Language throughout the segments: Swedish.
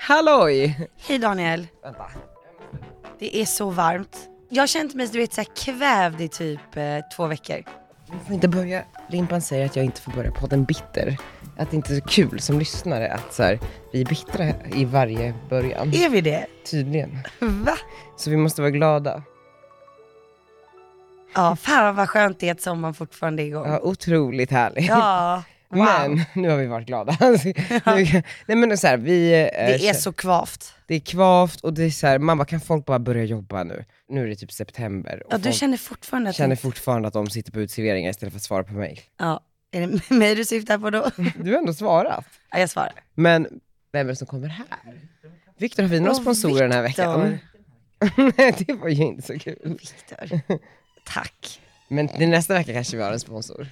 Halloj! Hej Daniel. Vänta. Det är så varmt. Jag har känt mig, du vet, så här kvävd i typ 2 veckor. Vi får inte börja. Limpan säger att jag inte får börja podden bitter. Att det inte är så kul som lyssnare att så här, vi är bittra i varje början. Är vi det? Tydligen. Va? Så vi måste vara glada. Ja, fan vad skönt det är att sommaren fortfarande är igång. Ja, otroligt härligt. Ja, wow. Men nu har vi varit glada. Nej men så här, Det är så kvavt. det är kvavt och det är så här, mamma, kan folk bara börja jobba nu? Nu är det typ september. Och Ja, du folk känner fortfarande att... känner fortfarande att de sitter på uteserveringar istället för att svara på mejl. Ja, är det mig du syftar på då? Du har ändå svarat. Ja, jag svarar. Men vem är det som kommer här? Viktor, har vi några sponsorer den här veckan? Nej, det var ju inte så kul. Viktor. Tack. Men till nästa vecka kanske vi har en sponsor.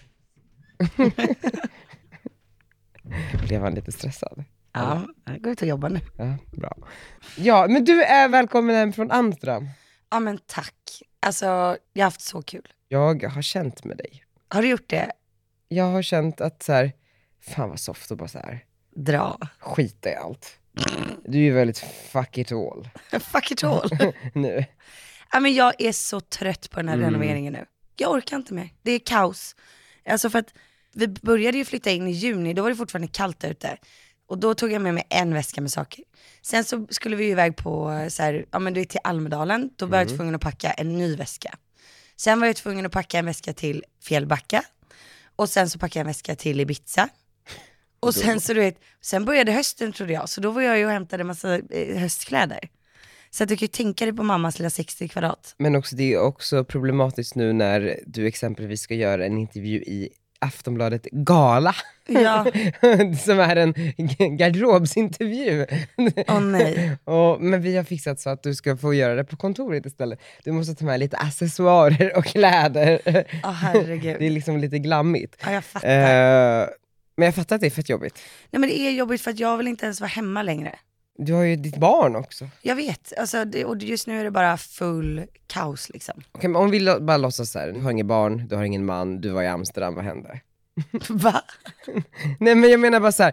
Blev han lite stressad? Ja, jag går ut och jobbar nu. Ja, bra. Ja, men du är välkommen hem från Amsterdam. Ja, men tack. Alltså, jag har haft så kul. Jag har känt med dig. Har du gjort det? Jag har känt att så här, fan vad soft och bara så här, Dra. skita i allt. Du är ju väldigt fuck it all. Fuck it all. Nu. Ja, men jag är så trött på den här renoveringen nu. Jag orkar inte mer. Det är kaos. Alltså för att vi började ju flytta in i juni, då var det fortfarande kallt ute. Och då tog jag med mig en väska med saker. Sen så skulle vi iväg på så här, ja men du är till Almedalen. Då var jag tvungen att packa en ny väska. Sen var jag tvungen att packa en väska till Fjällbacka. Och sen så packade jag en väska till Ibiza. Och sen så du vet, sen började hösten trodde jag. Så då var jag ju och hämtade en massa höstkläder. Så att du kan ju tänka dig på mammas lilla 60 kvadrat. Men också, det är också problematiskt nu när du exempelvis ska göra en intervju i Aftonbladet Gala. Ja. Som är en garderobsintervju. Nej. Men vi har fixat så att du ska få göra det på kontoret istället. Du måste ta med lite accessoarer och kläder. Herregud. Det är liksom lite glammigt. Ja, jag fattar. Men jag fattar att det är fett jobbigt. Nej, men det är jobbigt för att jag vill inte ens vara hemma längre. Du har ju ditt barn också. Jag vet, alltså, och just nu är det bara full kaos liksom. Okej, men om vi bara låtsas så här, du har ingen barn, du har ingen man, du var i Amsterdam, vad hände? Va? Nej men jag menar bara så här,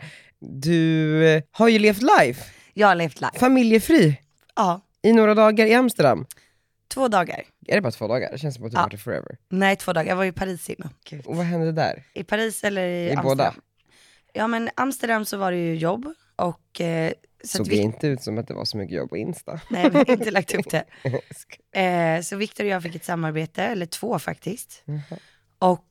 du har ju levt life. Jag har levt live. Familjefri. Ja, I några dagar i Amsterdam. 2 dagar. Är det bara 2 dagar? Det känns som att du har varit det forever. Nej, 2 dagar. Jag var i Paris innan. Gud. Och vad hände där? I Paris eller i I Amsterdam? båda? Ja, men Amsterdam så var det ju jobb och... så såg att det inte ut som att det var så mycket jobb på Insta. Nej, vi har inte lagt upp det. Så Viktor och jag fick ett samarbete, eller 2 faktiskt. Och...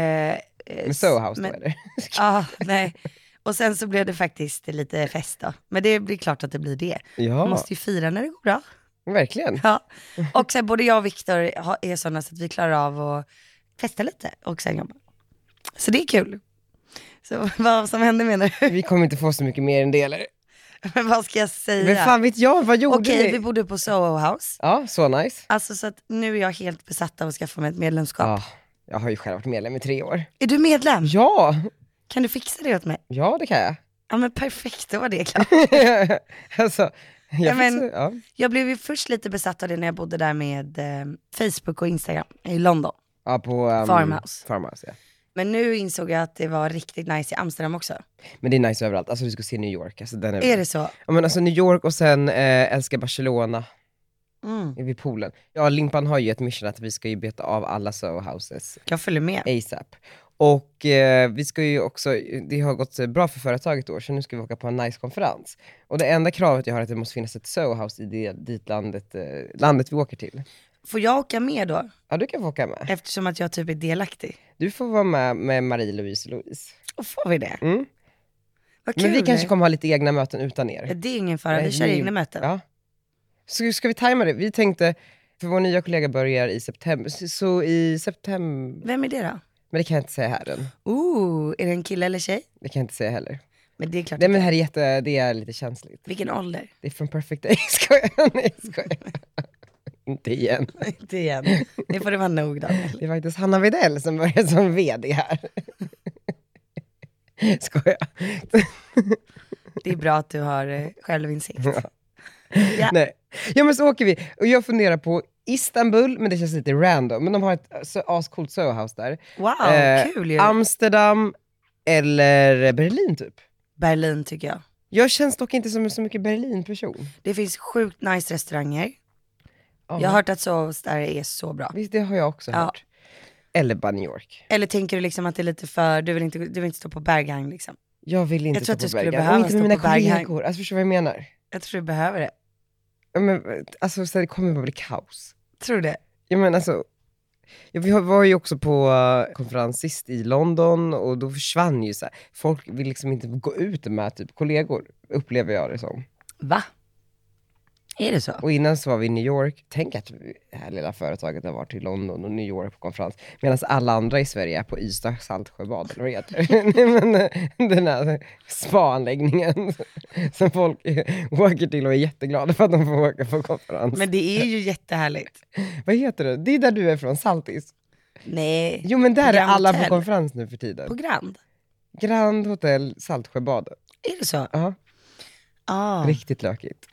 Med Soho House då eller? Ja, nej. Och sen så blev det faktiskt lite fest då. Men det blir klart att det blir det. Ja, Man måste ju fira när det går bra. verkligen. Ja. Och sen både jag och Viktor är sådana så att vi klarar av att festa lite och sen jobba. Så det är kul. Så vad som hände menar du? Vi kommer inte få så mycket mer än det eller? Men vad ska jag säga? Men fan vet jag, vad gjorde Okej, ni? vi bodde på Soho House. Ja, så nice. Alltså så att nu är jag helt besatt av att skaffa mig ett medlemskap. Ja, jag har ju själv varit medlem i 3 år. Är du medlem? Ja, Kan du fixa det åt mig? ja det kan jag. Ja men perfekt, då var det klart. Alltså, Ja, men- fixar- ja. Jag blev ju först lite besatt av det när jag bodde där med Facebook och Instagram i London. Ja, på Farmhouse. Farmhouse, ja. Men nu insåg jag att det var riktigt nice i Amsterdam också. Men det är nice överallt, alltså du ska se New York. Alltså, den Är det så? Ja men alltså New York och sen älskar Barcelona. Mm. Vid poolen. Ja, Limpan har ju ett mission att vi ska ju beta av alla Soho Houses Jag följer med. ASAP. Och vi ska ju också, det har gått bra för företaget då, så nu ska vi åka på en nice konferens. Och det enda kravet jag har är att det måste finnas ett Soho House i dit landet vi åker till. Får jag åka med då? Ja, du kan få åka med. Eftersom att jag typ är delaktig. Du får vara med Marie-Louise och Louise. Och får vi det? Mm. Vad kul. Men vi kanske kommer ha lite egna möten utan er. Det är ingen fara, vi kör egna möten. Ja. Så ska vi tajma det? Vi tänkte, för vår nya kollega börjar i september, så i september... Vem är det då? Men det kan jag inte säga här än. Är det en kille eller tjej? Det kan jag inte säga heller. Men det är klart. Nej men det här är det är lite känsligt. Vilken ålder? Det är från Perfect Day, skojar. Nej, skojar. Inte igen. Inte igen. Det får det vara nog då. Det är faktiskt Hanna Widell som börjar som vd här. Skojar. Det är bra att du har självinsikt. Ja. Nej. Ja men så åker vi. Och jag funderar på Istanbul, men det känns lite random. Men de har ett ascoolt Soho House där. Wow, kul ju. Amsterdam eller Berlin typ. Berlin tycker jag. Jag känns dock inte som så mycket Berlin-person. Det finns sjukt nice restauranger. Ja. Jag har hört att Sovs där är så bra. Visst, det har jag också hört. Eller bara New York. Eller tänker du liksom att det är lite för, du vill inte stå på Berghain liksom? Jag vill inte Jag tror stå att på du skulle Berghain. behöva Och inte med mina stå på Berghain. kollegor. Alltså förstår du vad jag menar? Jag tror du behöver det. Ja, men, alltså så det kommer bara bli kaos. Tror du det? Ja men alltså, vi var ju också på konferens sist i London och då försvann ju så här. Folk vill liksom inte gå ut med typ kollegor, upplever jag det som. Va? Är det så? Och innan så var vi i New York. Tänk att det här lilla företaget har varit i London och New York på konferens. Medan alla andra i Sverige är på Ystad Saltsjöbad, eller vad heter det? Den här spa-anläggningen som folk åker till och är jätteglada för att de får åka på konferens. Men det är ju jättehärligt. Vad heter det? Det är där du är från, Saltis. Nej. Jo men där är Grand alla Hotel. på konferens nu för tiden. På Grand? Grand Hotel Saltsjöbad. Är det så? Ja, riktigt lökigt.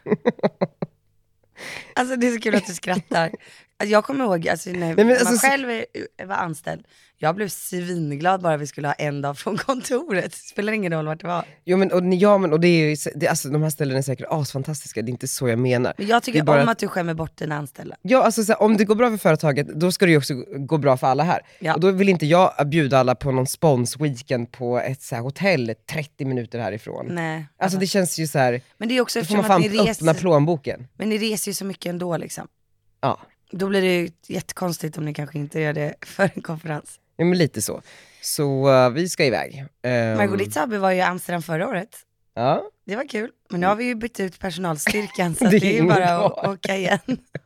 Alltså det är så kul att du skrattar. Alltså, jag kommer ihåg, alltså, när men man alltså, själv var anställd, jag blev svinglad bara vi skulle ha en dag från kontoret. Det spelar ingen roll vart det var. Jo men och det är ju, alltså de här ställena är säkert asfantastiska, det är inte så jag menar. Men jag tycker Det är bara om att du skämmer bort dina anställda. Ja, alltså så här, om det går bra för företaget, då ska det ju också gå bra för alla här. Ja. Och då vill inte jag bjuda alla på någon sponsweekend på ett så här hotell 30 minuter härifrån. Nej. Alltså det känns ju så här. Men det är också Då får man eftersom att fan ni öppna reser, plånboken. men ni reser ju så mycket ändå liksom. Ja. Då blir det ju jättekonstigt om ni kanske inte gör det för en konferens. Ja men lite så. Så vi ska iväg. Margot Sabe var ju i Amsterdam förra året. Ja. Det var kul. Men nu har vi ju bytt ut personalstyrkan så Det det är är ju ingen bara att kvar. åka igen.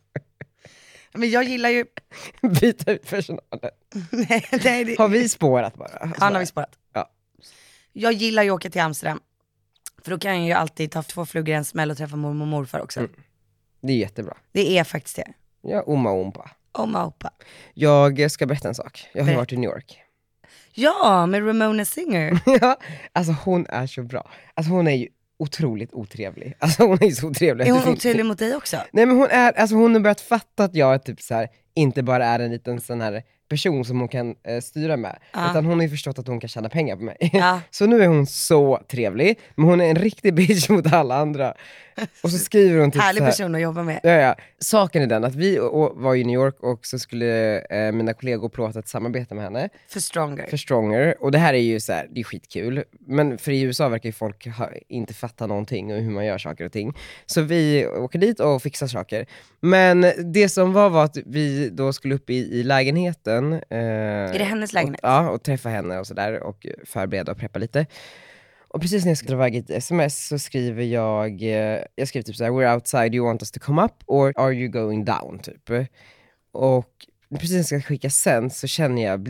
Men jag gillar ju... Byta ut personalen. Nej, det... Har vi spårat bara? Ja, nu har vi spårat. Ja. Jag gillar ju att åka till Amsterdam. För då kan jag ju alltid ta 2 flugor i en smäll och träffa mormor och morfar också. Det är jättebra. Det är faktiskt det. Ja, Oma och Ompa. Oma och opa. Jag ska berätta en sak. Jag har Berätta. varit i New York. Ja, med Ramona Singer. Ja, alltså hon är så bra. Alltså hon är ju otroligt otrevlig. Alltså hon är ju så otrevlig. Är hon otrevlig mot dig också? Nej men hon har börjat fatta att jag är typ så här, inte bara är en liten sån här person som hon kan styra med. Ja. Utan hon har ju förstått att hon kan tjäna pengar på mig. Ja. Så nu är hon så trevlig, men hon är en riktig bitch mot alla andra. Och så skriver hon typ Härlig så här, person att jobba med. Ja. Saken är den att vi var i New York och så skulle mina kollegor plåta ett samarbete med henne. För För Stronger. Och det här är ju så här, det är skitkul. Men för i USA verkar ju folk inte fatta någonting och hur man gör saker och ting. Så vi åker dit och fixar saker. Men det som var att vi då skulle upp i lägenheten. Är det hennes lägenhet? Och träffa henne och sådär och förbereda och preppa lite. Och precis när jag ska dra iväg ett sms så skriver jag skriver typ såhär, we're outside, you want us to come up or are you going down typ. Och precis när jag ska skicka sen så känner jag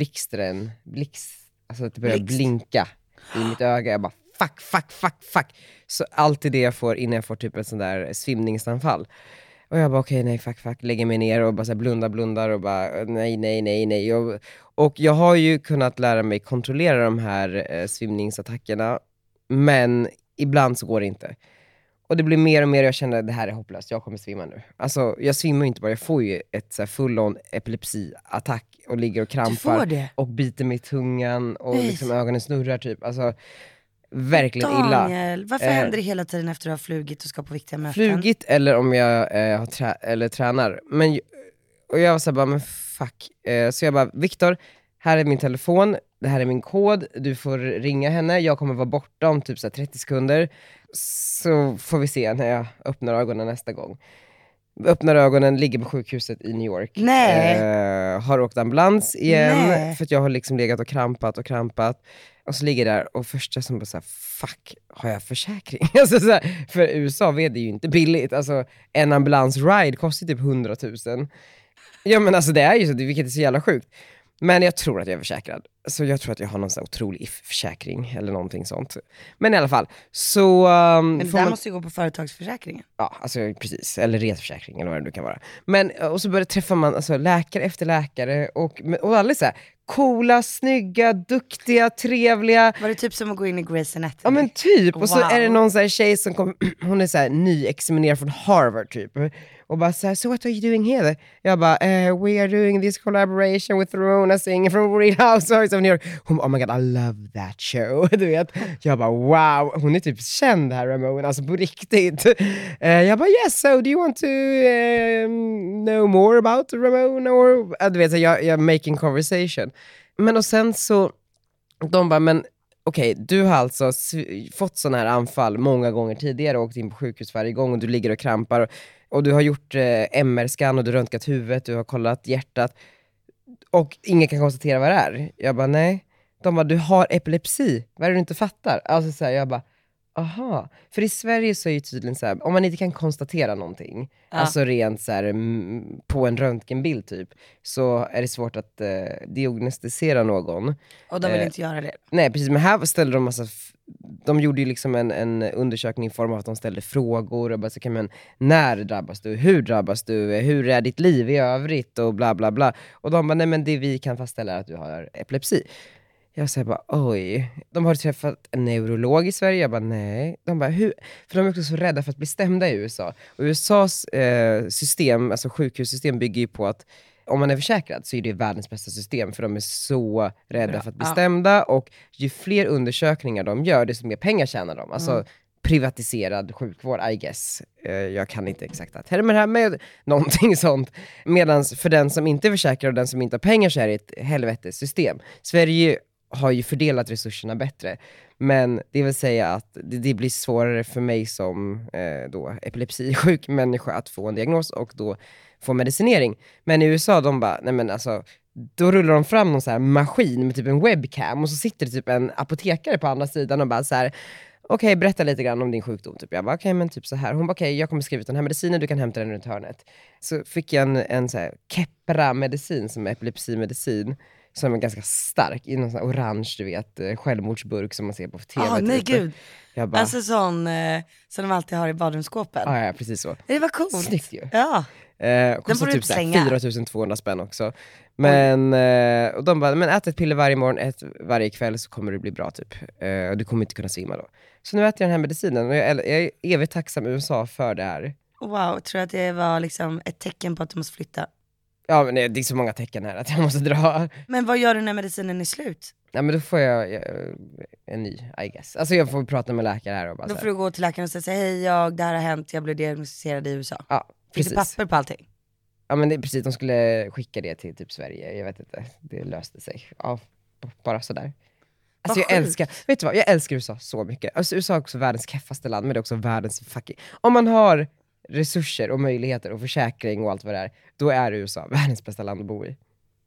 alltså att det börjar blinka i mitt öga. Jag bara fuck. Så alltid det jag får innan jag får typ en sån där svimningsanfall. Och jag bara okej, nej fuck, lägger mig ner och bara så här blundar och bara nej. Och jag har ju kunnat lära mig kontrollera de här svimningsattackerna, men ibland så går det inte. Och det blir mer och mer, jag känner att det här är hopplöst, jag kommer svimma nu. Alltså jag svimmar ju inte bara, jag får ju ett så här full-on epilepsiattack och ligger och krampar och biter mig i tungan och liksom ögonen snurrar typ. Alltså verkligen illa. Daniel, varför händer det hela tiden efter att du har flugit och ska på viktiga möten? Flugit eller om jag har tränar. Och jag var så här bara, men fuck. Så jag bara, Viktor, här är min telefon, det här är min kod, du får ringa henne, jag kommer vara borta om typ så här 30 sekunder. Så får vi se när jag öppnar ögonen nästa gång. Öppnar ögonen, ligger på sjukhuset i New York. Har åkt ambulans igen för att jag har liksom legat och krampat. Och så ligger jag där och första som bara såhär, fuck, har jag försäkring? Alltså så här, för USA är det ju inte billigt. Alltså en ambulansride kostar typ 100 000. Ja men alltså det är ju så, vilket är så jävla sjukt. Men jag tror att jag är försäkrad. Så jag tror att jag har någon sån här otrolig if-försäkring eller någonting sånt. Men i alla fall, så... men det där måste ju gå på företagsförsäkringen. Ja, alltså precis. Eller resförsäkring eller vad det nu kan vara. Men, och så börjar träffa man alltså, läkare efter läkare och alla så här coola, snygga, duktiga, trevliga. Var det typ som att gå in i Grey's Anatomy? Ja men typ, och så är det någon så här tjej som kom, hon är så här nyexaminerad från Harvard typ. Och bara såhär, so what are you doing here? Jag bara, we are doing this collaboration with Ramona Singer from Real Housewives Kings of New York. Hon bara, oh my god, I love that show. Du vet, jag bara wow, hon är typ känd här, Ramona, alltså på riktigt. Jag bara yes, so do you want to know more about Ramona? Or, du vet, så jag making conversation. Men och sen så, de bara, men okej, du har alltså fått sån här anfall många gånger tidigare och åkt in på sjukhus varje gång och du ligger och krampar och du har gjort MR-scan och du har röntgat huvudet, du har kollat hjärtat och ingen kan konstatera vad det är. Jag bara nej. De bara, du har epilepsi, vad är det du inte fattar? Alltså så här, jag bara aha, för i Sverige så är ju tydligen så här, om man inte kan konstatera någonting, alltså rent så här, på en röntgenbild typ, så är det svårt att diagnostisera någon. Och de vill inte göra det. Nej, precis, men här ställde de massa, de gjorde ju liksom en undersökning i form av att de ställde frågor och bara så kan man, när drabbas du, hur är ditt liv i övrigt och bla bla bla. Och de bara, nej men det vi kan fastställa är att du har epilepsi. Jag säger bara, oj. De har träffat en neurolog i Sverige. Jag bara, nej. De bara, hur? För de är också så rädda för att bli stämda i USA. Och USAs system, alltså sjukhussystem, bygger ju på att om man är försäkrad så är det världens bästa system. För de är så rädda för att bli stämda. Och ju fler undersökningar de gör, desto mer pengar tjänar de. Alltså privatiserad sjukvård, I guess. Jag kan inte exakt termer här med någonting sånt. Medan för den som inte är försäkrad och den som inte har pengar så är det ett helvetessystem. Sverige har ju fördelat resurserna bättre. Men det vill säga att det blir svårare för mig som då epilepsisjuk människa att få en diagnos och då få medicinering. Men i USA, de bara, nej men alltså, då rullar de fram någon så här maskin med typ en webcam och så sitter det typ en apotekare på andra sidan och bara så här, okej, berätta lite grann om din sjukdom. Typ. Jag bara, okej, men typ så här. Hon bara, okej, jag kommer skriva ut den här medicinen, du kan hämta den runt hörnet. Så fick jag en så här Keppra-medicin som är epilepsimedicin. Som är ganska stark, i någon sån här orange, du vet, självmordsburk som man ser på TV. Nej gud. Jag bara, alltså sån som de alltid har i badrumsskåpen. Ja, precis så. Det var coolt. Snyggt ju. Ja. Kostar typ 4200 spänn också. Men, och de bara, men ät ett piller varje morgon, ett varje kväll så kommer det bli bra typ. Och du kommer inte kunna svimma då. Så nu äter jag den här medicinen och jag är evigt tacksam USA för det här. Wow, tror att det var liksom ett tecken på att du måste flytta? Ja, men det är så många tecken här att jag måste dra. Men vad gör du när medicinen är slut? Ja, men då får jag en ny, I guess. Alltså jag får prata med läkare här och bara då får du gå till läkaren och säga, hej det här har hänt, jag blev diagnostiserad i USA. Ja, precis. Finns det papper på allting? Ja, men det är precis, de skulle skicka det till typ Sverige, jag vet inte, det löste sig. Ja, bara sådär. Alltså jag älskar, vet du vad, jag älskar USA så mycket. Alltså USA är också världens keffaste land, men det är också världens fucking, om man har resurser och möjligheter och försäkring och allt vad det är, då är USA världens bästa land att bo i.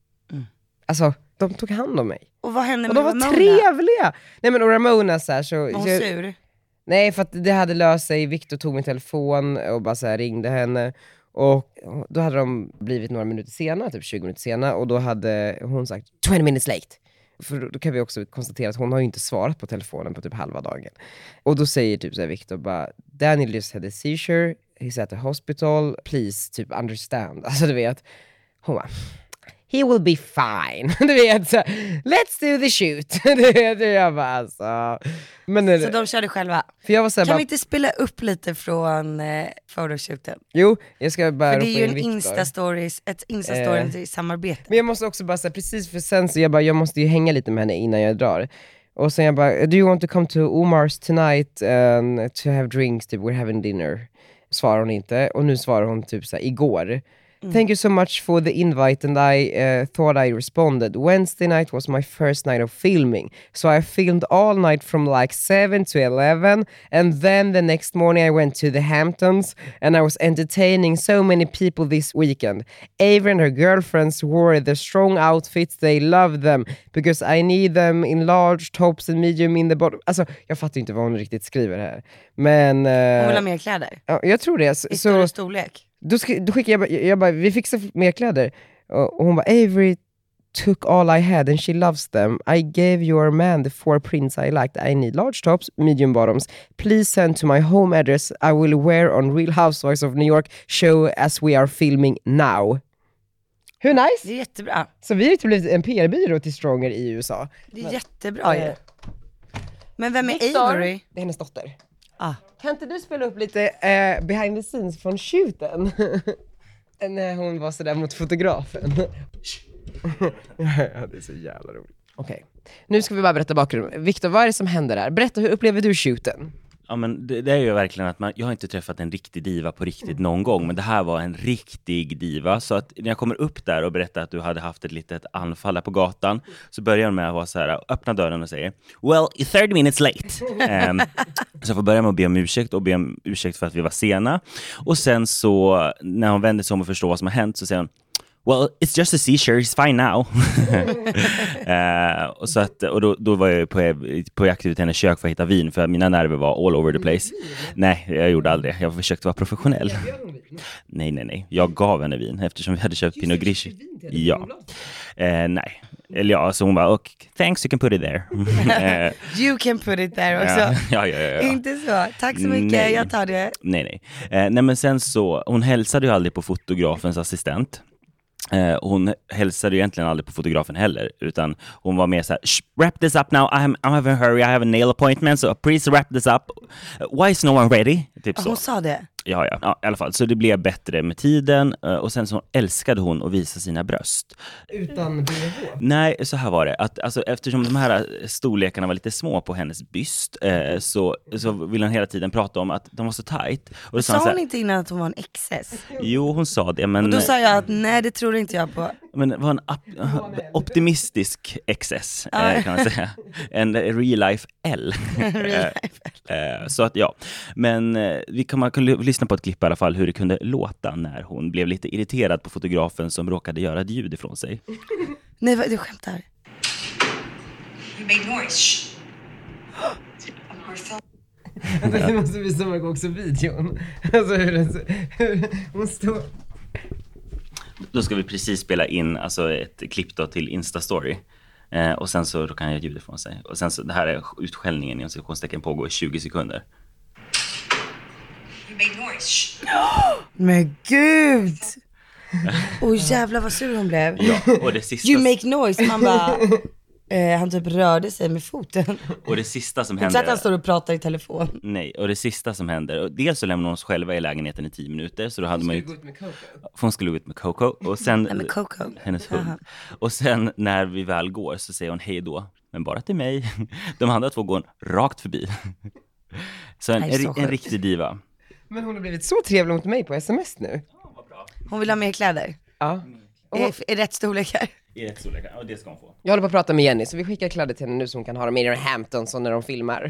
Alltså, de tog hand om mig. Och vad hände med Ramona? Och de var trevliga! Nej men och Ramona så här, så... Var hon sur? Nej, för att det hade löst sig, Victor tog min telefon och bara så här, ringde henne. Och då hade de blivit några minuter senare, typ 20 minuter senare, och då hade hon sagt 20 minutes late. För då kan vi också konstatera att hon har ju inte svarat på telefonen på typ halva dagen. Och då säger typ så här Victor bara, Daniel just had a seizure, he's at the hospital, please typ understand. Alltså du vet, hon bara, he will be fine. Du vet, så, let's do the shoot. Du vet, jag bara alltså. Men, så de körde själva? För jag var så här, kan vi inte spela upp lite från photoshooten? Jo, jag ska bara för det är ju en ett Insta-story i samarbete. Men jag måste också bara säga, precis för sen så jag måste ju hänga lite med henne innan jag drar. Och sen jag bara, do you want to come to Omar's tonight and to have drinks, typ, we're having dinner. Svarar hon inte, och nu svarar hon typ så här, igår. Thank you so much for the invite, and I thought I responded. Wednesday night was my first night of filming, so I filmed all night from like 7 to 11, and then the next morning I went to the Hamptons, and I was entertaining so many people this weekend. Avery and her girlfriends wore the strong outfits, they love them, because I need them in large tops and medium in the bottom. Alltså, jag fattar inte vad hon riktigt skriver här. Men... hon vill ha mer kläder? Ja, jag tror det. I större storlek? Då skickade jag bara, vi fixar mer kläder. Och hon bara, Avery took all I had and she loves them. I gave your man the 4 prints I liked. I need large tops, medium bottoms. Please send to my home address. I will wear on Real Housewives of New York show as we are filming now. Hur nice? Det är jättebra. Så vi har ju blivit en PR-byrå till Stronger i USA. Det är jättebra ju. Men vem är Victor, Avery? det är hennes dotter. Ah. Kan inte du spela upp lite behind the scenes från shooten? När hon var sådär mot fotografen. Ja, det är så jävla roligt. Okej. Nu ska vi bara berätta bakgrunden. Viktor, vad är det som händer där? Berätta, hur upplever du shooten? Ja, men det är ju verkligen att jag har inte träffat en riktig diva på riktigt någon gång, men det här var en riktig diva. Så att när jag kommer upp där och berättar att du hade haft ett litet anfall där på gatan, så börjar de med att vara så här, öppna dörren och säger well, 30 minutes late. Så jag får börja med att be om ursäkt och be om ursäkt för att vi var sena. Och sen så, när hon vänder sig om och förstår vad som har hänt, så säger hon well, it's just a seizure, it's fine now. Och då var jag på jakt ut i hennes kök för att hitta vin, för mina nerver var all over the place. Nej, jag gjorde aldrig. Jag försökte vara professionell. Nej. Jag gav henne vin eftersom vi hade köpt Pinot Grigio. Ja. Nej. Eller ja, så hon bara, okay, thanks, you can put it there. You can put it there också. Ja. Inte så. Tack så mycket, Nej. jag tar det. Nej, men sen så, hon hälsade ju aldrig på fotografens assistent. Hon hälsade ju egentligen aldrig på fotografen heller, utan hon var mer så här, wrap this up now, I'm having a hurry, I have a nail appointment, so please wrap this up. Why is no one ready? Typ så. Hon sa det? Ja, i alla fall. Så det blev bättre med tiden, och sen så älskade hon att visa sina bröst. Utan BH? Nej, så här var det. Att, alltså, eftersom de här storlekarna var lite små på hennes byst, så ville hon hela tiden prata om att de var så tight. Och sa hon inte innan att hon var en XS? Jo, hon sa det, men... Och då sa jag att nej, det tror inte jag på. Men det var en optimistisk XS, kan man säga. En real life L. Så att ja. Men man kan lyssna på ett klipp i alla fall hur det kunde låta när hon blev lite irriterad på fotografen som råkade göra ett ljud ifrån sig. Nej, du skämtar. You made noise. Det måste visa mig också videon. Alltså hur hon står... Då ska vi precis spela in alltså ett klipp då till Instastory. Och sen så då kan jag ljud ifrån sig. Och sen så, det här är utskällningen i en situationstecken pågår i 20 sekunder. You made noise. Men gud! Jävlar vad sur hon blev. Ja, och det sista... You make noise, man bara... han typ rörde sig med foten. Och det sista som Så att händer... han står och pratar i telefon. Nej, och det sista som händer... Och dels så lämnar hon oss själva i lägenheten i 10 minuter. Så då hade man ju... Hon skulle gå ut med Coco. Och sen... med Coco. Hennes hund. Och sen när vi väl går så säger hon hej då. Men bara till mig. De andra två går rakt förbi. Så en riktig diva. Men hon har blivit så trevlig mot mig på sms nu. Hon vill ha mer kläder. Ja. I rätt storlekar. I rätt storlek, och det ska hon få. Jag håller på att prata med Jenny, så vi skickar kläder till henne nu så hon kan ha dem i Hamptons när de filmar.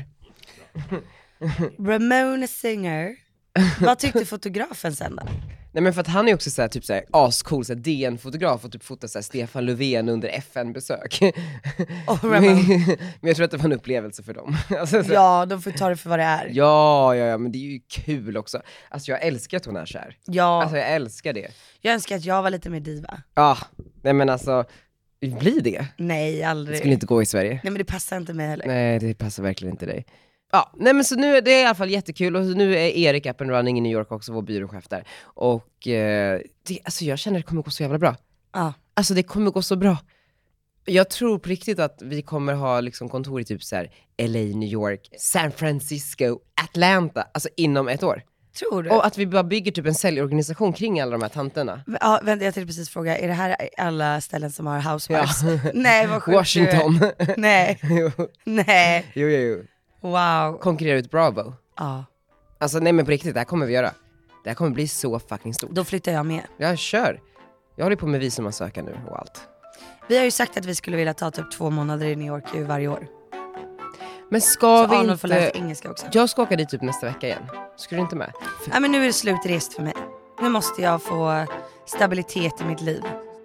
Ramona Singer. Vad tyckte fotografen sen då? Nej, men för att han är också såhär, typ såhär ascool, såhär DN-fotograf och typ fotar såhär Stefan Löfven under FN-besök. Men jag tror att det var en upplevelse för dem. Alltså, så... Ja, de får ta det för vad det är. Ja, men det är ju kul också. Alltså jag älskar att hon är så här. Ja. Alltså jag älskar det. Jag önskar att jag var lite mer diva. Ja, nej men alltså, blir det? Nej, aldrig. Det skulle inte gå i Sverige. Nej, men det passar inte mig heller. Nej, det passar verkligen inte dig. Ja, nej men så nu, det är i alla fall jättekul, och nu är Erik up and running i New York också, vår byråchef där. Och alltså jag känner att det kommer gå så jävla bra. Ja. Alltså det kommer gå så bra. Jag tror på riktigt att vi kommer ha liksom kontor i typ så här LA, New York, San Francisco, Atlanta, alltså inom ett år. Tror du? Och att vi bara bygger typ en säljorganisation kring alla de här tanterna. Ja, vänta, jag tänkte precis fråga, är det här alla ställen som har housewives? Ja. Nej, vad sjukt. Washington. Nej. Jo. Nej. Jo. Wow. Konkurrera ut Bravo. Ja. Alltså nej men på riktigt, det här kommer vi göra. Det här kommer bli så fucking stort. Då flyttar jag med. Jag kör. Jag håller på med visumansökan nu och allt. Vi har ju sagt att vi skulle vilja ta typ 2 månader i New York varje år. Men ska så vi Arnold får läsa inte... engelska också. Jag ska åka dit typ nästa vecka igen. Ska du inte med? Ja, men nu är det slutrest för mig. Nu måste jag få stabilitet i mitt liv.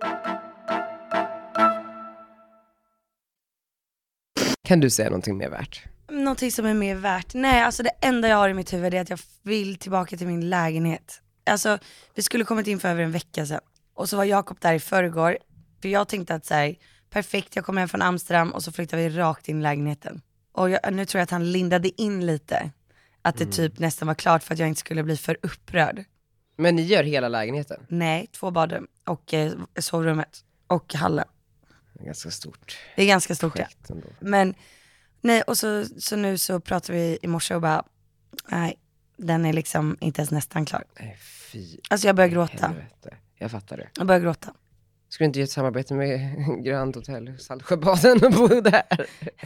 Kan du säga någonting mer värt? Någonting som är mer värt? Nej, alltså det enda jag har i mitt huvud är att jag vill tillbaka till min lägenhet. Alltså, vi skulle kommit in för över en vecka sedan. Och så var Jakob där i förrgår. För jag tänkte att så här, perfekt, jag kommer hem från Amsterdam och så flyttar vi rakt in i lägenheten. Och nu tror jag att han lindade in lite. Att det typ nästan var klart för att jag inte skulle bli för upprörd. Men ni gör hela lägenheten? Nej, 2 badrum och sovrummet och hallen. Det är ganska stort. Det är ganska stort, ja. Ändå. Men nej, och så nu så pratar vi i morse och bara, nej, den är liksom inte ens nästan klar. Nej, fy. Alltså jag börjar gråta. Helvete. Jag fattar det. Jag börjar gråta. Skulle du inte göra ett samarbete med Grand Hotel Saltsjöbaden och bo där?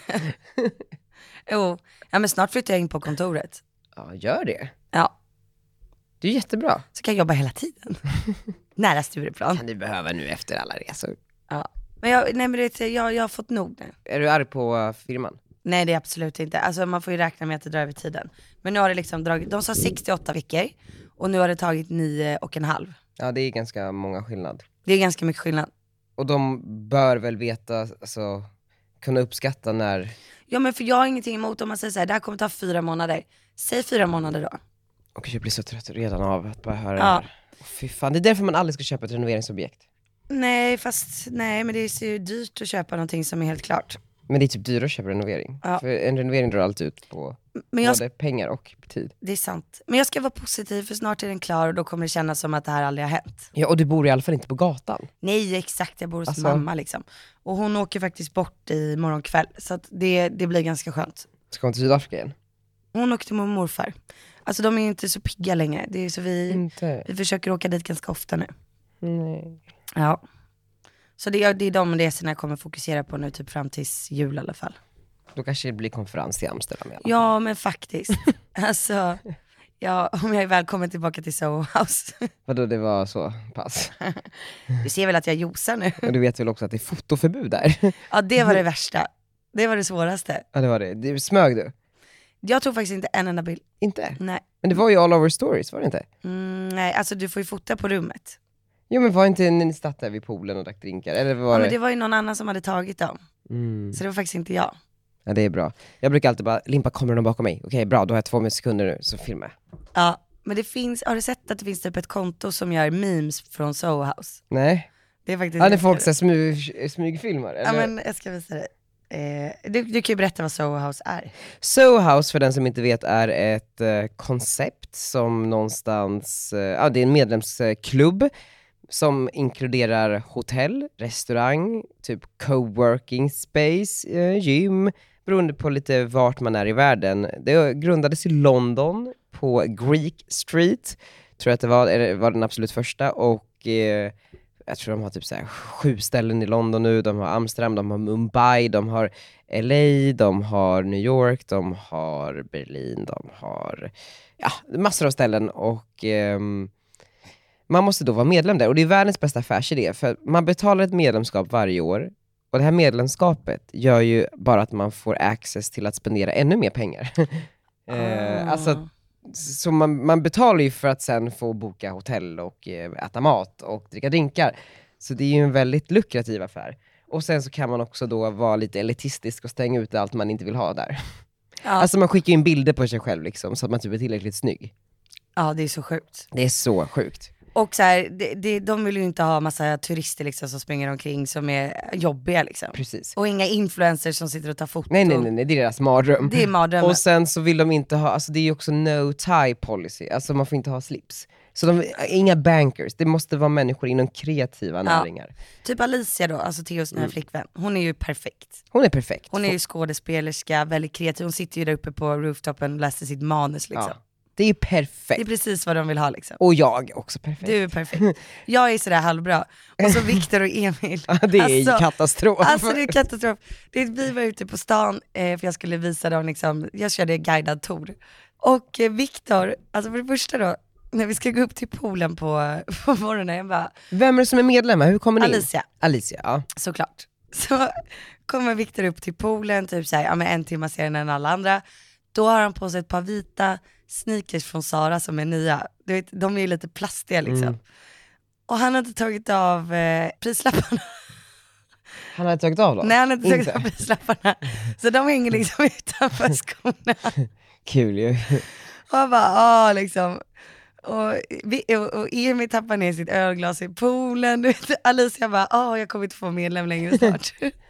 Jo, ja, men snart flyttar jag in på kontoret. Ja, gör det. Ja, Det är jättebra. så kan jag jobba hela tiden. Nära Stureplan. Kan du behöva nu efter alla resor. Ja. Men jag har fått nog nu. Är du arg på firman? Nej, det är absolut inte. Alltså man får ju räkna med att det drar över tiden. Men nu har det liksom dragit, de sa 68 veckor och nu har det tagit 9,5. Ja, det är ganska många skillnad. Det är ganska mycket skillnad. Och de bör väl veta, alltså, kunna uppskatta när... Ja, men för jag har ingenting emot om man säger så här, det här kommer ta 4 månader. Säg 4 månader då. Och jag blir så trött redan av att bara höra Ja. det här. Fy fan, det är därför man aldrig ska köpa ett renoveringsobjekt. Nej, men det är så ju dyrt att köpa någonting som är helt klart. Men det är typ dyrare att köpa renovering. Ja. För en renovering drar alltid ut på Men jag, både pengar och tid. det är sant. Men jag ska vara positiv för snart är den klar och då kommer det kännas som att det här aldrig har hänt. Ja, och du bor i alla fall inte på gatan. Nej, exakt. Jag bor hos Alltså- mamma liksom. Och hon åker faktiskt bort i morgon kväll. Så att det blir ganska skönt. Ska hon till Sydafrika igen? Hon åkte med morfar. Alltså de är ju inte så pigga längre. Det är så Inte. vi försöker åka dit ganska ofta nu. Nej. Ja. Så det är de resorna jag kommer fokusera på nu, typ fram tills jul i alla fall. Då kanske det blir konferens i Amsterdam i alla fall. Ja, men faktiskt. Alltså, ja, om jag är välkommen tillbaka till Soho House. Vadå, det var så pass? Du ser väl att jag josar nu? Och du vet väl också att det är fotoförbud där? Ja, det var det värsta. Det var det svåraste. Ja, det var det. Du smög du? Jag tog faktiskt inte en enda bild. Inte? Nej. Men det var ju all over stories, var det inte? Nej, alltså du får ju fota på rummet. Jo, men var inte ni satt där vid poolen och drack drinkar? Eller var Ja, det? men det var ju någon annan som hade tagit dem. Mm. Så det var faktiskt inte jag. Ja, det är bra. Jag brukar alltid bara, Limpa, kommer de bakom mig? Okej, bra, då har jag 2 sekunder nu, så filmar jag. Ja, men det finns, har du sett att det finns typ ett konto som gör memes från Soho House? Nej. Det är faktiskt... Ja, det är folk som smygfilmar, eller? Ja, men jag ska visa dig. Du kan ju berätta vad Soho House är. Soho House, för den som inte vet, är ett koncept som någonstans, det är en medlemsklubb som inkluderar hotell, restaurang, typ coworking space, gym, beroende på lite vart man är i världen. Det grundades i London på Greek Street, tror jag att det var den absolut första, och jag tror de har typ så här 7 ställen i London nu. De har Amsterdam, de har Mumbai, de har LA, de har New York, de har Berlin, de har massor av ställen, och man måste då vara medlem där, och det är världens bästa affärsidé, för man betalar ett medlemskap varje år, och det här medlemskapet gör ju bara att man får access till att spendera ännu mer pengar. Alltså, så man betalar ju för att sen få boka hotell och äta mat och dricka drinkar. Så det är ju en väldigt lukrativ affär. Och sen så kan man också då vara lite elitistisk och stänga ut allt man inte vill ha där. Ja. Alltså man skickar in bilder på sig själv liksom, så att man typ är tillräckligt snygg. Ja, det är så sjukt. Det är så sjukt. Och så här, de vill ju inte ha massa turister liksom som springer omkring som är jobbiga liksom. Precis. Och inga influencers som sitter och tar foton. Nej, det är deras mardröm. Det är mardrömmen. Och sen så vill de inte ha, alltså det är ju också no tie policy, alltså man får inte ha slips. Så inga bankers, det måste vara människor inom kreativa näringar. Typ Alicia då, alltså Theos nya flickvän. Hon är ju perfekt. Hon är perfekt. Hon är ju skådespelerska, väldigt kreativ. Hon sitter ju där uppe på rooftopen och läser sitt manus liksom. Ja, det är ju perfekt. Det är precis vad de vill ha liksom. Och jag också perfekt. Du är perfekt. Jag är sådär halvbra. Och så Viktor och Emil. Ja, det är katastrof. Alltså det är katastrof. Vi var ute på stan för jag skulle visa dem liksom, jag körde guidad tour. Och Viktor, alltså för det första då, när vi ska gå upp till poolen på morgonen, jag bara... Vem är det som är medlem? Hur kommer ni in? Alicia, ja. Såklart. Så kommer Viktor upp till poolen, typ såhär, ja men 1 timme senare än alla andra. Då har han på sig ett par vita sneakers från Zara som är nya. Du vet, de är ju lite plastiga liksom. Och han har inte tagit av prislapparna. Han har tagit av dem? Nej, han har inte tagit av prislapparna. Så de hänger liksom utanför skorna. Kul ju. Och han bara, liksom. Och Emil tappar ner sitt ölglas i poolen. Du vet, Alicia bara, jag kommer inte få medlem längre snart.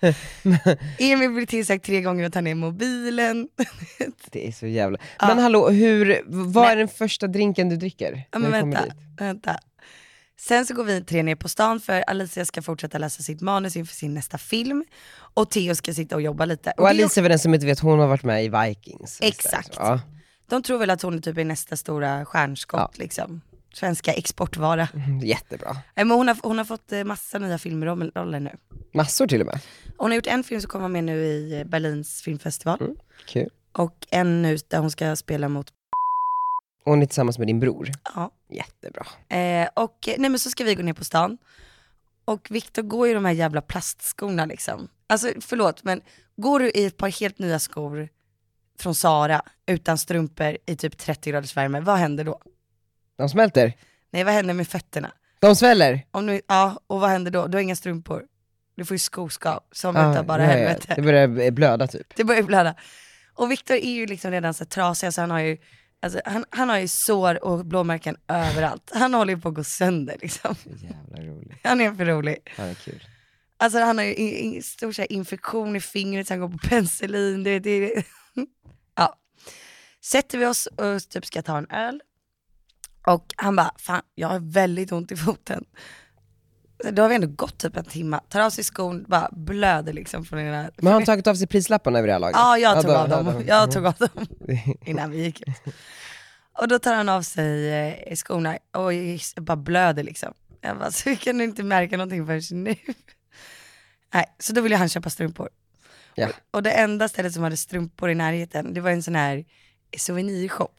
Emil blir tillsagt 3 gånger att ta ner mobilen. Det är så jävla... Men hallå, vad är den första drinken du dricker? Ja, men vänta. Sen så går vi 3 ner på stan för Alicia ska fortsätta läsa sitt manus inför sin nästa film. Och Theo ska sitta och jobba lite. Och Alicia, för den som inte vet, hon har varit med i Vikings. Exakt. Ja. De tror väl att hon typ är nästa stora stjärnskott liksom. Svenska exportvara. Jättebra. Men hon har fått massa nya filmroller nu. Massor till och med. Hon har gjort en film som kommer med nu i Berlins filmfestival. Kul. Och en nu där hon ska spela mot... Hon är tillsammans med din bror. Ja. Jättebra. Och nej, men så ska vi gå ner på stan. Och Victor går i de här jävla plastskorna liksom. Alltså förlåt, men går du i ett par helt nya skor från Zara utan strumpor i typ 30 graders värme, vad händer då? De smälter. Nej, vad händer med fötterna? De sväller. Och vad händer då? Du har inga strumpor. Du får ju skoskav som utav bara helvete. Det börjar blöda typ. Det börjar blöda. Och Victor är ju liksom redan så trasig, så han har ju sår och blåmärken överallt. Han håller ju på att gå sönder liksom. Jävla roligt. Han är för rolig. Han är kul. Alltså han har ju stor så här infektion i fingret, så han går på penicillin. Det. Ja. Sätter vi oss och typ ska ta en öl. Och han bara, fan jag har väldigt ont i foten. Då har vi ändå gått typ en timme. Tar av sig skon, bara blöder liksom från den här. Men har han tagit av sig prislapparna över det här laget? Ja, jag tog av dem innan vi gick ut. Och då tar han av sig skorna och bara blöder liksom. Jag bara, så kan du inte märka någonting förrän nu. Nej, så då ville han köpa strumpor. Ja. Och det enda stället som hade strumpor i närheten, det var en sån här souvenirshop.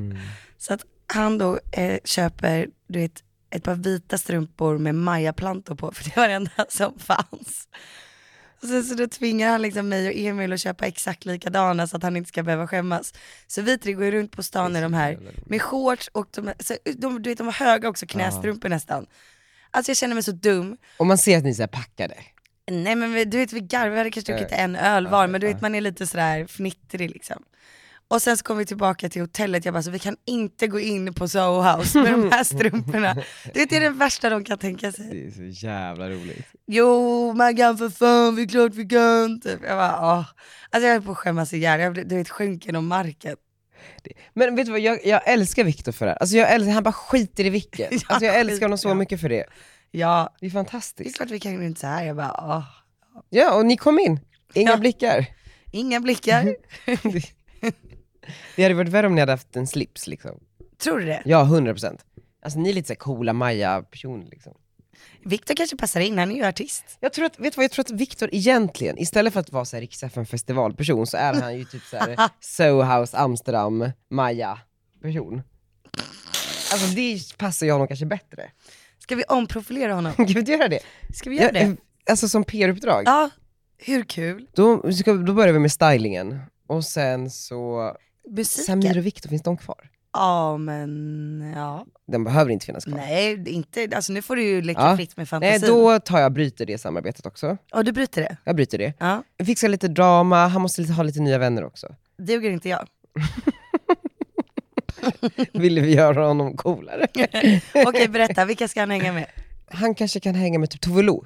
Så att han då köper, du vet, ett par vita strumpor med majaplantor på, för det var det enda som fanns. Och sen så då tvingar han liksom mig och Emil att köpa exakt likadana så att han inte ska behöva skämmas. Så vi tre går ju runt på stan i de här med shorts och du vet, de var höga också, knästrumpor nästan. Alltså jag känner mig så dum. Och man ser att ni är så här packade. Nej men du vet, vi hade kanske druckit en öl var, men du vet man är lite sådär fnittrig liksom. Och sen så kom vi tillbaka till hotellet, jag bara, så vi kan inte gå in på Soho House med de här strumporna. Du vet, det är det värsta de kan tänka sig. Det är så jävla roligt. Jo, man kan för fan, vi är klart vi kan. Typ. Jag bara, åh. Alltså jag höll på att skämmas ihjäl, du vet, sjönk genom marken. Men vet du vad, jag älskar Victor för det här. Alltså han bara skiter i vilket. Alltså jag älskar honom så mycket för det. Ja. Det är fantastiskt. Det är klart vi kan gå runt så här, jag bara, åh. Ja, och ni kom in. Inga blickar. Inga blickar. Det hade varit värre om ni hade haft en slips liksom. Tror du det? Ja, 100%. Alltså ni är lite så här coola Maja-personer liksom. Victor kanske passar in, han är ju artist. Jag tror att Victor egentligen, istället för att vara så här Riks-FM festivalperson, så är han ju typ så här Soho House, Amsterdam, Maja-person. Alltså det passar ju honom kanske bättre. Ska vi omprofilera honom? Kan vi inte göra det? Ska vi göra det? Alltså som PR-uppdrag. Ja, hur kul? Då börjar vi med stylingen. Och sen så... Musiken? Samir och Victor, finns de kvar? Ja, men ja. Den behöver inte finnas kvar. Nej, inte, alltså nu får du ju leka fritt med fantasin. Nej, då bryter det samarbetet också. Ja, du bryter det? Jag bryter det. Ja. Jag fixar lite drama, han måste ha lite nya vänner också. Duger inte jag? Ville vi göra honom coolare? Okej, berätta, vilka ska han hänga med? Han kanske kan hänga med typ Tove Lo.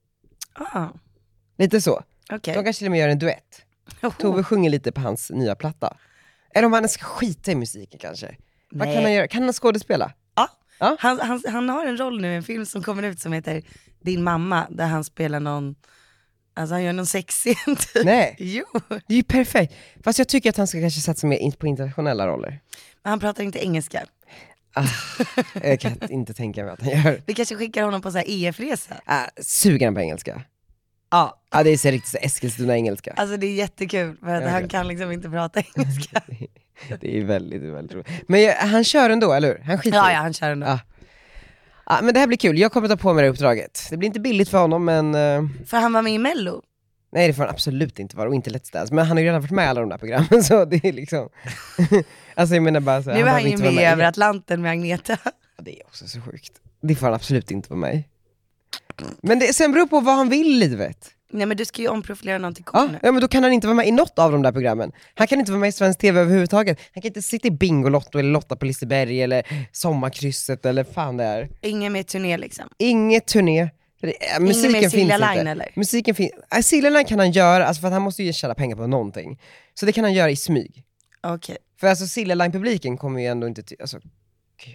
Lite så. Okay. De kanske till och med gör en duett. Tove sjunger lite på hans nya platta. Eller om han ska skita i musiken kanske. Nej. Vad kan han göra? Kan han skådespela? Ja. Han har en roll nu i en film som kommer ut som heter Din mamma, där han spelar någon, alltså han gör någon sexscen typ. Nej, jo. Det är ju perfekt. Fast jag tycker att han ska kanske satsa mer på internationella roller. Men han pratar inte engelska. Jag kan inte tänka mig att han gör. Vi kanske skickar honom på så här EF-resa. Suger han på engelska? Ja. Ja, det är så riktigt så Eskilstuna-engelska. Alltså det är jättekul, för att han kan liksom inte prata engelska. Det är väldigt, väldigt roligt. Men han kör ändå, eller hur? Han skiter. Ja, han kör ändå. Ja, men det här blir kul. Jag kommer ta på mig det uppdraget. Det blir inte billigt för honom, men... För han var med i Mello? Nej, det får han absolut inte vara, och inte Let's Dance. Men han har ju redan varit med i alla de där programmen, så det är liksom... Alltså jag menar bara så... Nu är han ju med över Atlanten med Agneta. Ja, det är också så sjukt. Det får han absolut inte vara med. Men det sen beror på vad han vill i livet. Nej, men du ska ju omprofilera någonting cool nu. Ja, men då kan han inte vara med i något av de där programmen. Han kan inte vara med i svensk tv överhuvudtaget. Han kan inte sitta i Bingolotto eller Lotta på Liseberg eller Sommarkrysset eller fan det är. Ingen med turné liksom? Inget turné. Musiken med Silja finns Line inte. eller? Musiken finns. Silja Line kan han göra, alltså för att han måste ju tjäna pengar på någonting. Så det kan han göra i smyg. Okej. För alltså Silja Line-publiken kommer ju ändå inte till, alltså gud.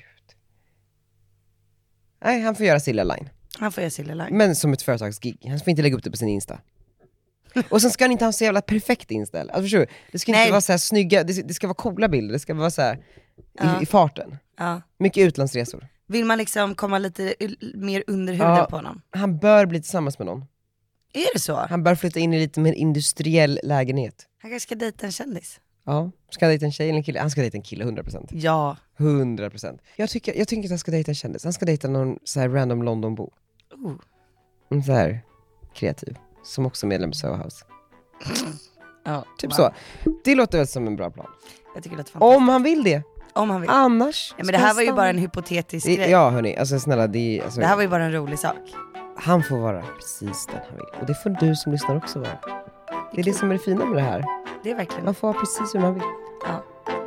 Nej, han får göra Silja Line. Han får göra Silja Line. Men som ett företagsgig. Han får inte lägga upp det på sin Insta. Och sen ska han inte ha så jävla perfekt inställ. Alltså förstår du? Det ska inte vara så här snygga, det ska vara coola bilder. Det ska vara så här i farten. Ja. Mycket utlandsresor. Vill man liksom komma lite mer under huden på honom? Han bör bli tillsammans med någon. Är det så? Han bör flytta in i lite mer industriell lägenhet. Han kanske ska dejta en kändis. Ja, ska han dejta en tjej eller en kille? Han ska dejta en kille, 100%. Ja. 100%. Jag tycker att han ska dejta en kändis. Han ska dejta någon så här random Londonbo. En så här kreativ. Som också är medlem i Soho House. Ja, Typ så. Det låter väl som en bra plan. Jag tycker det låter fantastiskt. Om han vill det. Om han vill. Annars. Ja, men det här var ju bara en hypotetisk grej. Ja hörni, alltså snälla det är, alltså, Det här var ju bara en rolig sak. han får vara precis den han vill. Och det får du som lyssnar också vara. Det är det som är det fina med det här. Det är verkligen. Man får vara precis hur man vill. Ja.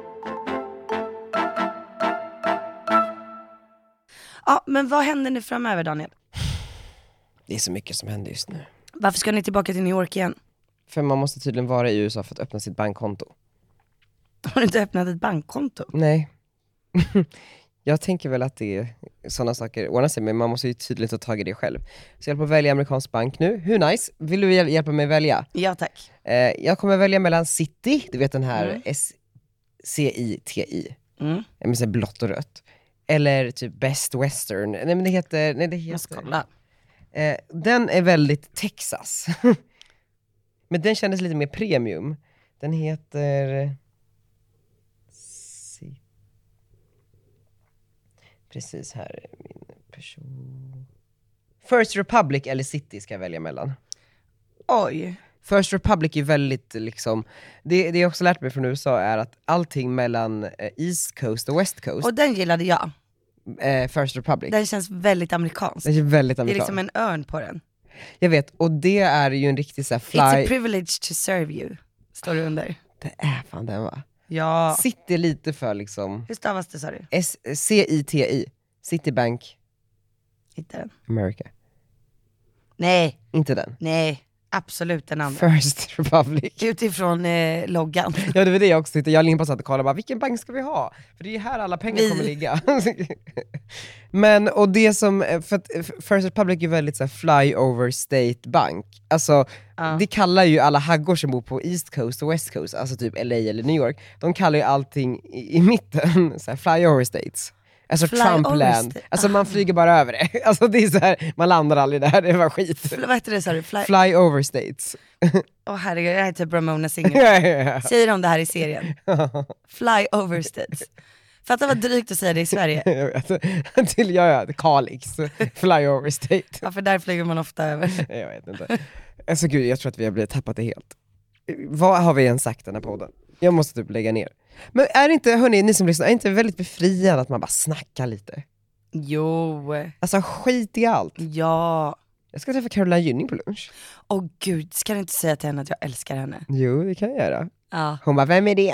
Ja, men vad händer nu framöver, Daniel? Det är så mycket som händer just nu. Varför ska ni tillbaka till New York igen? För man måste tydligen vara i USA för att öppna sitt bankkonto. Har du inte öppnat ett bankkonto? Nej. Jag tänker väl att det är sådana saker ordnar sig, men man måste ju tydligt ta tag i det själv. Så jag håller på att välja amerikansk bank nu. Hur nice? Vill du hjälpa mig välja? Ja, tack. Jag kommer välja mellan Citi, du vet den här SCITI, med så här blått och rött. Eller typ Best Western. Nej men det heter... Jag ska kolla. Den är väldigt Texas. Men den kändes lite mer premium. Den heter... Precis här är min person. First Republic eller Citi ska jag välja mellan. Oj. First Republic är väldigt liksom, det jag också lärt mig från USA är att allting mellan East Coast och West Coast, Och den gillade jag. First Republic, Den känns väldigt amerikansk. det är väldigt Det är amerikanskt. liksom en örn på den. Jag vet, och det är ju en riktig så här It's a fly. privilege to serve you. Står det under. Det är fan den va? Ja. City är lite för liksom Hur stavas det, sa du? CITI, Citibank Hitta den. America. Nej, Inte den. nej. Absolut den andra. First Republic. Utifrån loggan. Ja det var det jag också tyckte, jag och Limpa satt och kollade bara, vilken bank ska vi ha? För det är här alla pengar kommer ligga. Men, och det som, för att First Republic är väldigt så här flyover state bank. Alltså, det kallar ju alla haggor som bor på East Coast och West Coast, alltså typ LA eller New York, de kallar ju allting i mitten, så här flyover states. Alltså Trumpland, alltså man flyger bara över det. Alltså det är så här, man landar aldrig där, det var skit. Vad heter det, sa du? Flyover states. Herregud, jag heter Ramona Singer. Säger de det här i serien? Fly over states. Fatta vad drygt att säga det i Sverige. Till Kalix, flyover state. Ja, för där flyger man ofta över. Jag vet inte. Alltså gud, jag tror att vi har blivit tappat det helt. Vad har vi ens sagt den här podden? Jag måste typ lägga ner. Men är det inte, hörni, ni som lyssnar, är det inte väldigt befriande att man bara snackar lite? Jo. Alltså skit i allt. Ja. Jag ska träffa Caroline Gynning på lunch. Åh gud, ska du inte säga till henne att jag älskar henne? Jo, det kan jag göra. Ja. Hon bara, vem är det?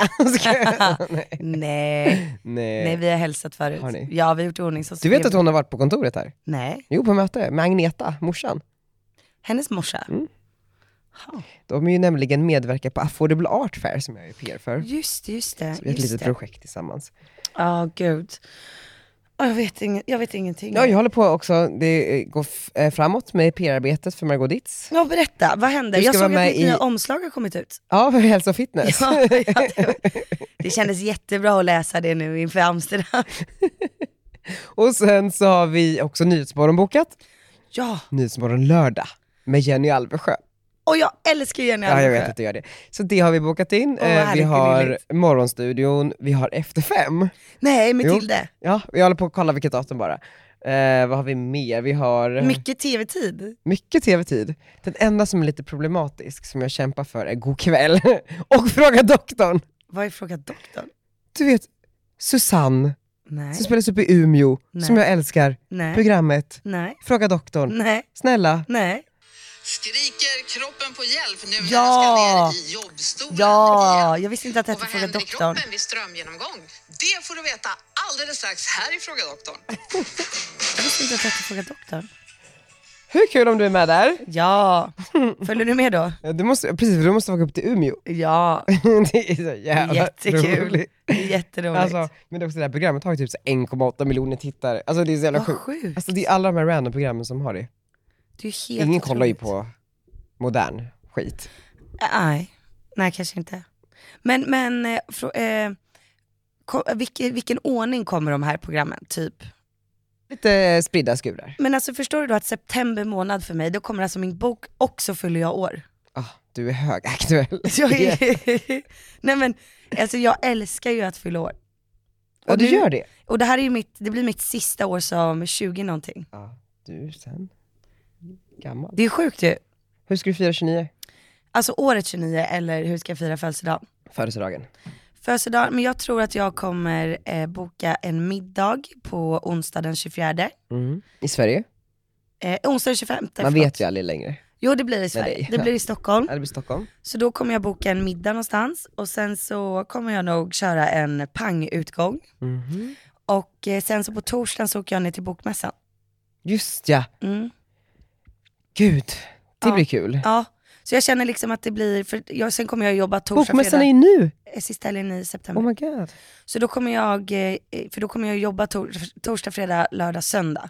Nej, vi har hälsat förut. Har ni? Ja, vi har gjort ordning så. Du vet att hon har varit på kontoret här? Nej. Jo, på möte med Agneta, morsan. Hennes morsa? De är ju nämligen medverkar på Affordable Art Fair som jag är PR för. Just det. Så vi har ett litet projekt tillsammans. Ja, gud. Jag vet ingenting. Ja, jag håller på också, det går framåt med PR-arbetet för Margot Ditz. Ja, berätta, vad händer? Du ska Jag såg vara att med mitt nya omslag har kommit ut. Ja, för hälsa och fitness. Ja, det kändes jättebra att läsa det nu inför Amsterdam. Och sen så har vi också Nyhetsmorgon bokat. Ja. Nyhetsmorgon lördag med Jenny Alvesjö. Och jag älskar Jenny Alvesjö. Ja, jag vet att du gör det. Så det har vi bokat in. Vi har Morgonstudion, vi har Efter 5. Nej, med Tilde. Ja, vi håller på att kolla vilket datum bara. Vad har vi mer? Vi har... Mycket tv-tid. Mycket tv-tid. Den enda som är lite problematisk, som jag kämpar för, är God kväll. Och Fråga doktorn. Vad är Fråga doktorn? Du vet, Susanne. Nej. Som spelas upp i Umeå. Nej. Som jag älskar. Nej. Programmet. Nej. Fråga doktorn. Nej. Snälla. Nej. Skriker kroppen på hjälp nu när Ja. den ska ner i jobbstolen Ja, igen. jag visste inte att det Och hette vad Fråga händer i doktorn. kroppen vid strömgenomgång? Det får du veta alldeles strax här i Fråga doktorn. Jag visste inte att det hette Fråga doktorn. Hur kul om du är med där? Ja. Följer du med då? Ja, du måste, precis, för du måste åka upp till Umeå. Ja. Det är så jävla Jättekul. roligt. Det är jätteroligt. Alltså, men det, också det här programmet har ju typ så 1,8 miljoner tittare. Alltså det är så jävla Vad sjukt. sjukt. Alltså det är alla de här random programmen som har det. Det är helt Ingen kollar ju otroligt. på modern skit. Nej, kanske inte. Men vilken ordning kommer de här programmen? Typ Lite spridda skurar. Men alltså förstår du då att september månad för mig, då kommer alltså min bok också fylla jag år. Du är högaktuell. Nej men, alltså jag älskar ju att fylla år. Ja, du gör det. Och det här är ju det blir mitt sista år som 20 någonting. Ja, du är sen gammal. Det är sjukt ju. Hur ska du fira 29? Alltså året 29, eller hur ska jag fira födelsedagen? Födelsedag, men jag tror att jag kommer boka en middag på onsdag den 24. I Sverige? Onsdag den 25. Man vet ju aldrig längre. Jo, det blir i Sverige. Det blir i Stockholm. Ja, det blir Stockholm. Så då kommer jag boka en middag någonstans. Och sen så kommer jag nog köra en pangutgång. Och sen så på torsdagen så åker jag ner till bokmässan. Just ja. Gud, det blir kul. Ja, så jag känner liksom att det blir, sen kommer jag jobba torsdag, Bokmässan är fredag. ju nu. Sista helgen i september. Oh my god. Så då kommer jag jobba torsdag, fredag, lördag, söndag.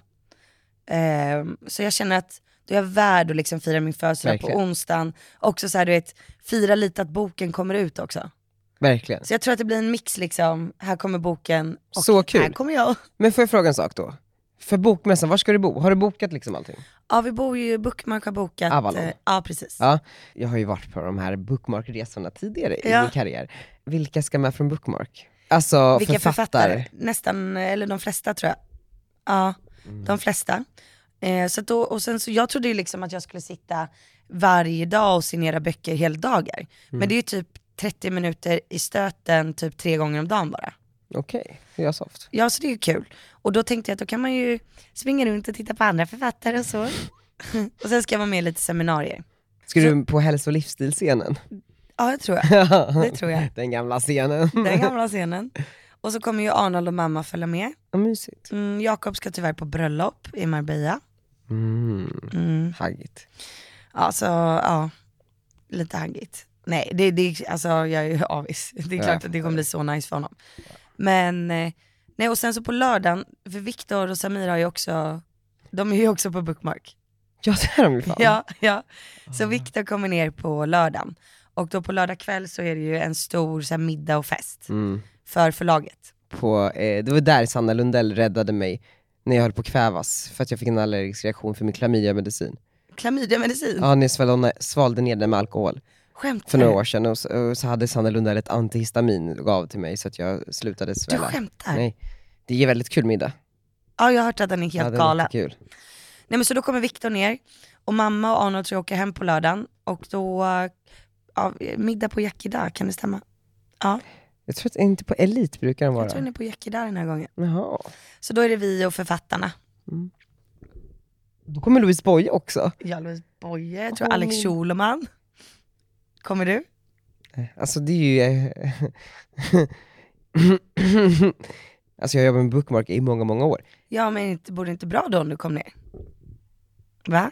Så jag känner att då är jag värd att liksom fira min födelsedag på onsdagen. Också så här, du vet, fira lite att boken kommer ut också. Verkligen. Så jag tror att det blir en mix liksom, här kommer boken och så kul. Här kommer jag. Men får jag fråga en sak då? För bokmässan, var ska du bo? Har du bokat liksom allting? Ja, vi bor ju, Bookmark har bokat. Avalon. Ja, precis. Ja, jag har ju varit på de här Bookmark-resorna tidigare i min karriär. Vilka ska med från Bookmark? Alltså vilka författare? Nästan, eller de flesta tror jag. Ja, de flesta. Så då, och sen så jag trodde ju liksom att jag skulle sitta varje dag och signera böcker hela dagar. Men det är ju typ 30 minuter i stöten typ 3 gånger om dagen bara. Okej, det är soft. Ja, så det är ju kul. Och då tänkte jag att då kan man ju springa runt och titta på andra författare och så. Och sen ska jag vara med i lite seminarier. Ska du på hälso- och livsstilscenen? Ja, det tror jag. Det tror jag. Den gamla scenen. Den gamla scenen. Och så kommer ju Arnold och mamma följa med. Mysigt. Jakob ska tyvärr på bröllop i Marbella. Haggigt. Ja, så ja, lite haggigt. Nej, alltså jag är ju avis. Det är klart att det kommer bli så nice för honom. Men, nej, och sen så på lördagen, för Viktor och Samir har ju också, de är ju också på Bookmark. Ja, det är de ju fan. Ja. Så Viktor kommer ner på lördagen. Och då på lördag kväll så är det ju en stor så här, middag och fest för förlaget. Det var där Sanna Lundell räddade mig när jag höll på att kvävas, för att jag fick en allergisk reaktion för min klamydia-medicin. Klamydia-medicin? Ja, när jag svalde ner den med alkohol. Skämtar för några år sedan, och så hade Sanna Lundell ett antihistamin och gav till mig så att jag slutade svälla. Du skämtar? Nej, det är väldigt kul middag. Ja, jag har hört att den är helt galen. Kul. Nej, men så då kommer Viktor ner och mamma och Arnold tror jag åker hem på lördagen. Och då, middag på Yakida, kan det stämma? Ja. Jag tror att inte på Elit brukar den vara. Jag tror den är på Yakida den här gången. Jaha. Så då är det vi och författarna. Då kommer Louise Boye också. Ja, Louise Boye, jag tror Alex Schulman. Kommer du? Alltså det är ju... alltså jag jobbar med Bookmark i många, många år. Ja, men det borde inte bra då om du kom ner? Va?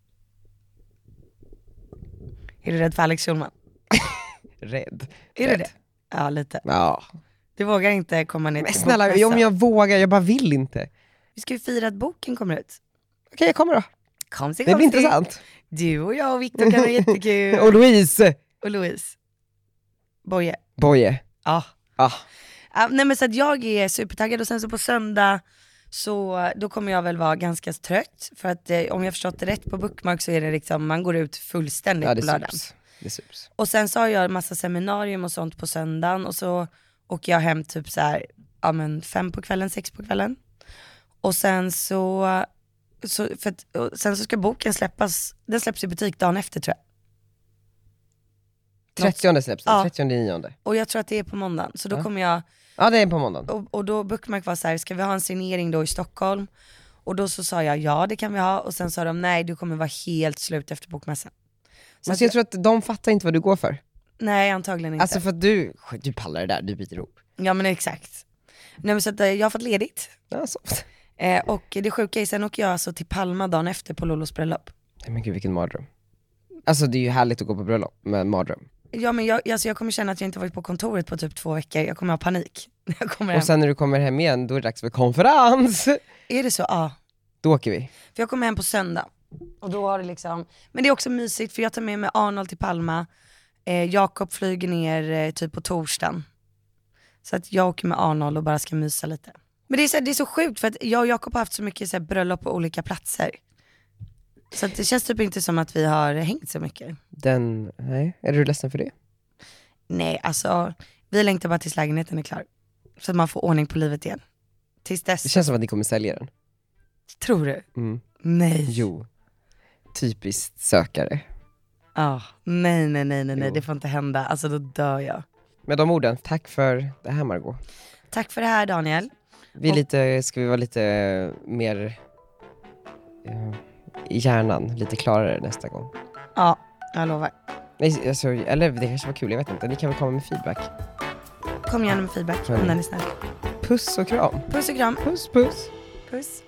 Är du rädd för Alex Schulman? Rädd. Är du det? Ja, lite. Ja. Du vågar inte komma ner till Men snälla, bokmässan. om jag vågar, jag bara vill inte. Vi ska ju fira att boken kommer ut. Okej, jag kommer då. Kom, det blir intressant. Du och jag och Viktor kan ha jättekul. Och Louise. Och Louise. Boye. Ja. Nej, men så att jag är supertaggad, och sen så på söndag så då kommer jag väl vara ganska trött. För att om jag förstått det rätt på Bookmark så är det liksom, man går ut fullständigt på lördagen. Det sups. Och sen så har jag en massa seminarium och sånt på söndagen. Och så åker jag hem typ så här, 5 på kvällen, 6 på kvällen. Och sen så sen så ska boken släppas, den släpps i butik dagen efter tror jag. 30 släpps den, Ja. 39. Och jag tror att det är på måndagen, så då kommer jag... Ja, det är på måndagen. Och då Bookmark var så här, ska vi ha en signering då i Stockholm? Och då så sa jag, ja det kan vi ha. Och sen sa de, nej du kommer vara helt slut efter bokmässan. Så Alltså jag tror att de fattar inte vad du går för. Nej, antagligen inte. Alltså för att du pallar det där, du biter ihop. Ja men exakt. Nej men så att jag har fått ledigt. Ja, så. Och det sjuka är, sen åker jag alltså till Palma dagen efter på Lolos bröllop. Nej men gud, vilken mardröm. Alltså det är ju härligt att gå på bröllop, men mardröm. Ja men jag kommer känna att jag inte varit på kontoret på typ 2 veckor. Jag kommer ha panik. Jag kommer och hem. sen när du kommer hem igen, då är det dags för konferens. Är det så? Ja. Då åker vi. För jag kommer hem på söndag. Och då har det liksom, men det är också mysigt för jag tar med mig Arnold till Palma. Jakob flyger ner typ på torsdagen. Så att jag åker med Arnold och bara ska mysa lite. Men det är så sjukt för att jag och Jakob har haft så mycket så här, bröllop på olika platser. Så att det känns typ inte som att vi har hängt så mycket. Nej, är du ledsen för det? Nej, alltså vi längtar bara tills lägenheten är klar. Så att man får ordning på livet igen. Tills dess. Det känns som att ni kommer sälja den. Tror du? Mm. Nej. Jo. Typiskt sökare. Nej, det får inte hända. Alltså då dör jag. Med de orden, tack för det här Margot. Tack för det här Daniel. Ska vi vara lite mer i hjärnan, lite klarare nästa gång. Ja, jag lovar. Nej, alltså, eller det kanske var kul, jag vet inte. Ni kan väl komma med feedback. Kom gärna med feedback om den är snäll. Puss och kram. Puss och kram. Puss. Puss.